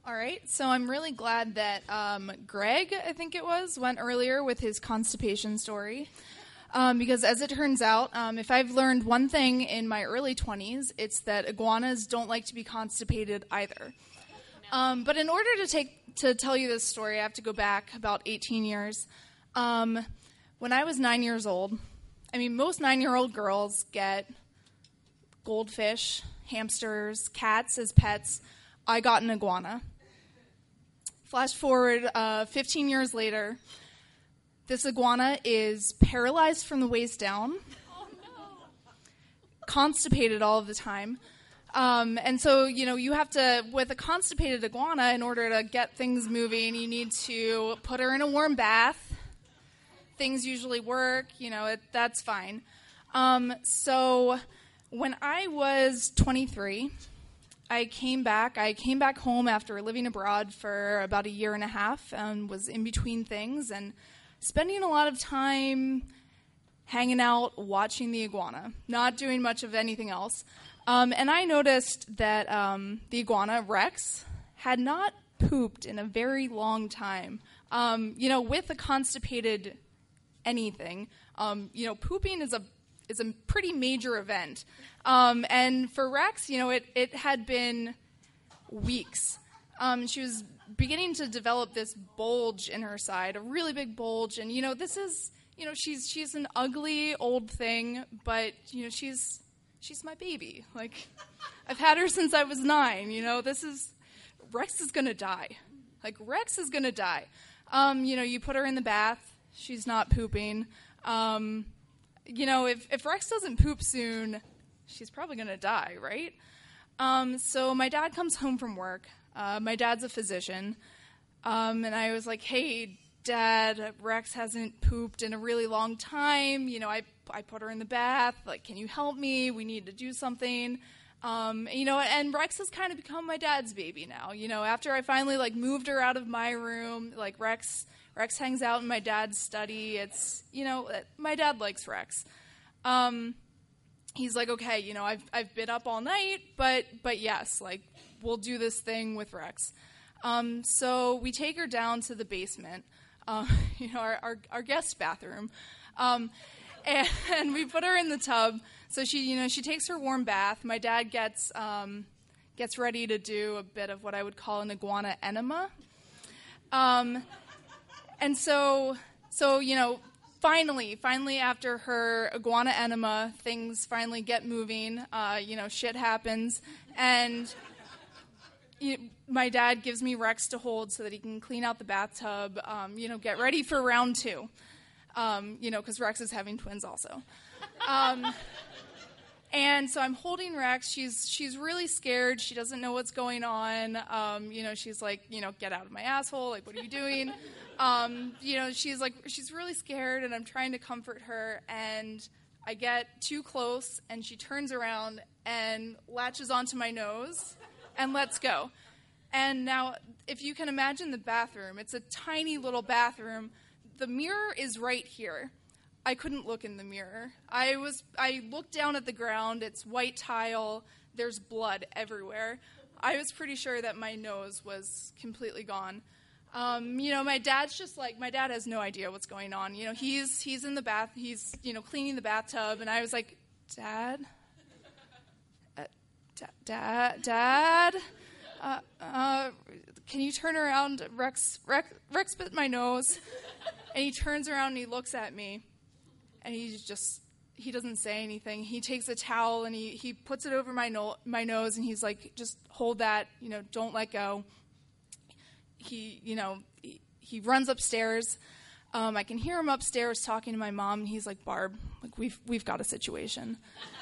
All right, so I'm really glad that Greg, I think it was, went earlier with his constipation story. Because as it turns out, if I've learned one thing in my early 20s, it's that iguanas don't like to be constipated either. But in order to tell you this story, I have to go back about 18 years. When I was 9 years old, most 9-year-old girls get goldfish, hamsters, cats as pets. I got an iguana. Flash forward 15 years later, this iguana is paralyzed from the waist down, constipated all of the time. And so, you have to, with a constipated iguana, in order to get things moving, you need to put her in a warm bath. Things usually work, that's fine. So when I was 23, I came back home after living abroad for about a year and a half and was in between things and spending a lot of time hanging out, watching the iguana, not doing much of anything else. And I noticed that the iguana, Rex, had not pooped in a very long time. With a constipated anything, pooping is a pretty major event. And for Rex, it had been weeks. She was beginning to develop this bulge in her side, a really big bulge. And, this is, she's an ugly old thing, but, she's my baby. Like, I've had her since I was 9, Rex is going to die. Like, Rex is going to die. You put her in the bath, she's not pooping. If Rex doesn't poop soon, she's probably going to die, right? So my dad comes home from work. My dad's a physician. And I was like, hey, Dad, Rex hasn't pooped in a really long time. I put her in the bath. Like, can you help me? We need to do something. And Rex has kind of become my dad's baby now. After I finally, moved her out of my room, Rex hangs out in my dad's study. It's, my dad likes Rex. He's like, okay, I've been up all night, but yes, we'll do this thing with Rex. So we take her down to the basement, our guest bathroom, and we put her in the tub. So she takes her warm bath. My dad gets ready to do a bit of what I would call an iguana enema. And so finally after her iguana enema, things finally get moving. Shit happens, and my dad gives me Rex to hold so that he can clean out the bathtub. Get ready for round 2. Because Rex is having twins also. And so I'm holding Rex. She's really scared. She doesn't know what's going on. She's like, get out of my asshole. Like, what are you doing? She's really scared, and I'm trying to comfort her. And I get too close, and she turns around and latches onto my nose and lets go. And now, if you can imagine the bathroom, it's a tiny little bathroom. The mirror is right here. I couldn't look in the mirror. I looked down at the ground. It's white tile. There's blood everywhere. I was pretty sure that my nose was completely gone. My dad's just my dad has no idea what's going on. He's in the bath. He's, cleaning the bathtub. And I was like, Dad? Dad? Can you turn around? Rex bit my nose. And he turns around and he looks at me. And he doesn't say anything. He takes a towel and he puts it over my nose, and he's like, just hold that, don't let go. He runs upstairs. I can hear him upstairs talking to my mom, and he's like, Barb, we've got a situation.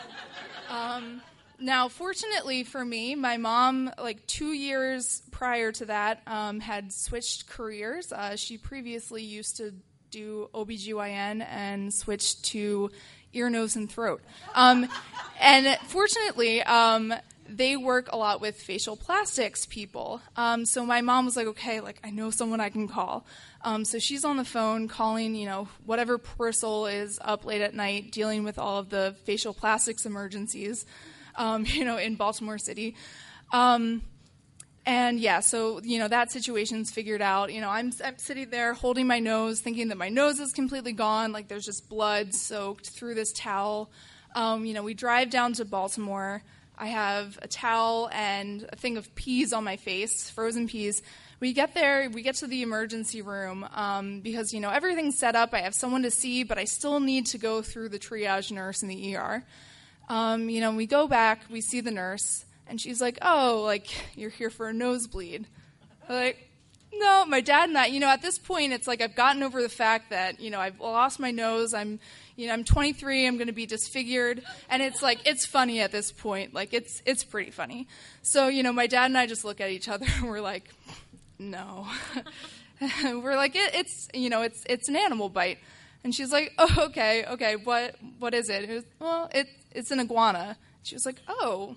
Now, fortunately for me, my mom, 2 years prior to that, had switched careers. She previously used to do OBGYN and switched to ear, nose, and throat. And fortunately, they work a lot with facial plastics people. So my mom was like, okay, I know someone I can call. So she's on the phone calling, whatever poor soul is up late at night dealing with all of the facial plastics emergencies, in Baltimore City. And yeah, so, that situation's figured out. I'm sitting there holding my nose, thinking that my nose is completely gone, like there's just blood soaked through this towel. We drive down to Baltimore. I have a towel and a thing of peas on my face, frozen peas. We get there, we get to the emergency room because, everything's set up. I have someone to see, but I still need to go through the triage nurse in the ER. We go back, we see the nurse. And she's like, oh, you're here for a nosebleed. I'm like, no, my dad and I, at this point, it's like I've gotten over the fact that, I've lost my nose. I'm 23. I'm going to be disfigured. And it's like, it's funny at this point. Like, it's pretty funny. So, my dad and I just look at each other and we're like, no. We're like, it's an animal bite. And she's like, oh, okay, what is it? It's an iguana. She was like, oh.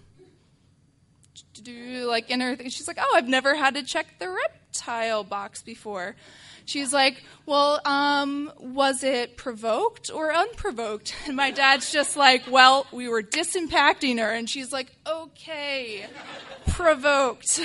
In her thing. She's like, oh, I've never had to check the reptile box before. She's like, well, was it provoked or unprovoked? And my dad's just like, well, we were disimpacting her. And she's like, okay, provoked.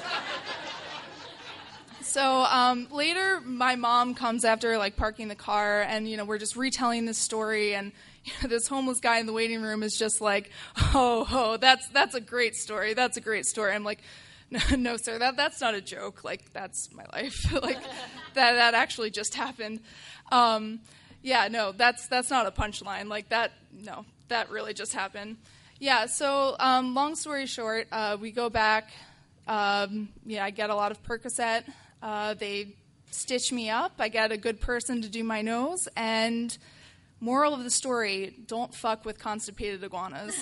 So later, my mom comes after parking the car, and we're just retelling this story, and this homeless guy in the waiting room is just like, oh, that's a great story. That's a great story. I'm like, no, sir, that's not a joke. That's my life. That actually just happened. Yeah, no, that's not a punchline. No, that really just happened. Yeah. So long story short, we go back. I get a lot of Percocet. They stitch me up. I get a good person to do my nose, and moral of the story, don't fuck with constipated iguanas.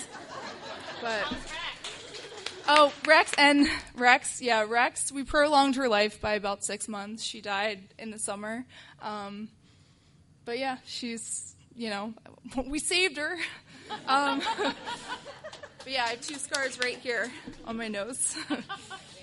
Rex, we prolonged her life by about 6 months. She died in the summer. But yeah, she's, we saved her. But yeah, I have 2 scars right here on my nose.